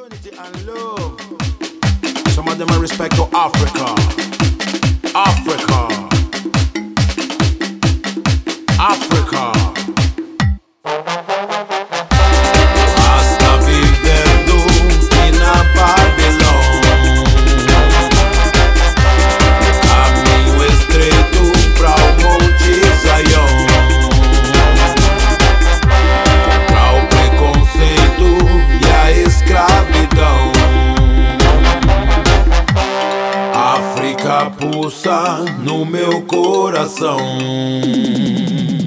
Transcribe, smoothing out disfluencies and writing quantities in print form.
Unity and love. Some of them are respect to Africa. Africa. Africa. Basta vivendo e na Babilão. Caminho estreito pra o Monte Zaião. Pra o preconceito e a escravidão. África pulsa no meu coração.